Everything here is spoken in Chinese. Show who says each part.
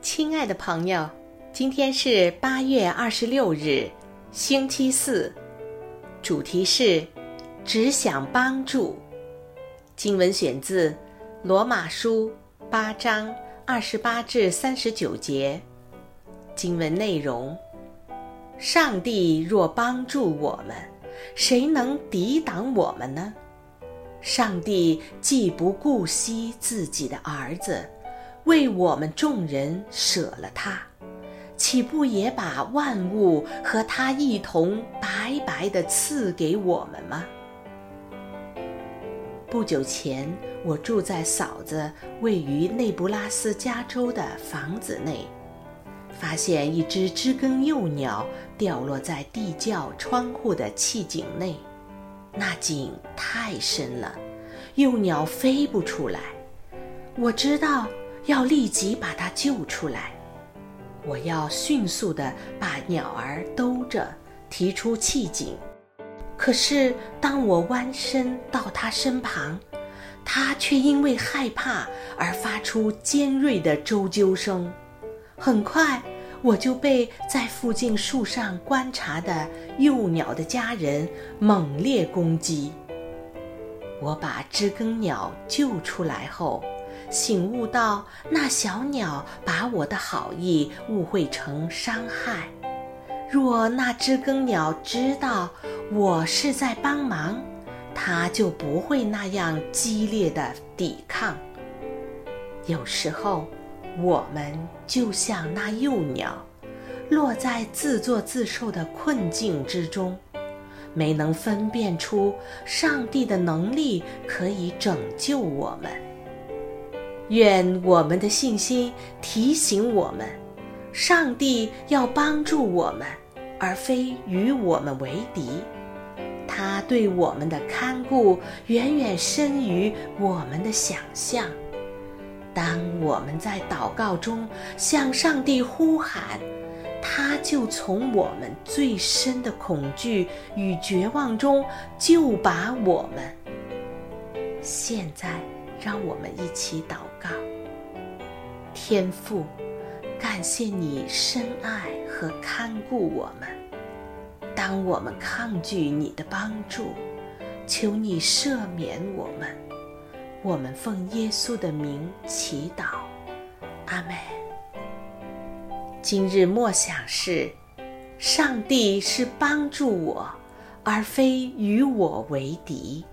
Speaker 1: 亲爱的朋友，今天是8月26日，星期四，主题是只想帮助。经文选自罗马书8章28至39节。经文内容：上帝若帮助我们，谁能抵挡我们呢？上帝既不顾惜自己的儿子，为我们众人舍了他，岂不也把万物和他一同白白地赐给我们吗？不久前，我住在嫂子位于内布拉斯加州的房子内，发现一只知更幼鸟掉落在地窖窗户的气井内，那井太深了，幼鸟飞不出来。我知道要立即把它救出来，我要迅速地把鸟儿兜着提出气井。可是当我弯身到它身旁，它却因为害怕而发出尖锐的啁啾声。很快我就被在附近树上观察的幼鸟的家人猛烈攻击。我把知更鸟救出来后，醒悟到那小鸟把我的好意误会成伤害。若那知更鸟知道我是在帮忙，它就不会那样激烈的抵抗。有时候我们就像那幼鸟，落在自作自受的困境之中，没能分辨出上帝的能力可以拯救我们。愿我们的信心提醒我们，上帝要帮助我们，而非与我们为敌。他对我们的看顾远远深于我们的想象。当我们在祷告中向上帝呼喊，他就从我们最深的恐惧与绝望中救拔我们。现在让我们一起祷告。天父，感谢你深爱和看顾我们。当我们抗拒你的帮助，求你赦免我们。我们奉耶稣的名祈祷，阿们。今日默想是：上帝是帮助我，而非与我为敌。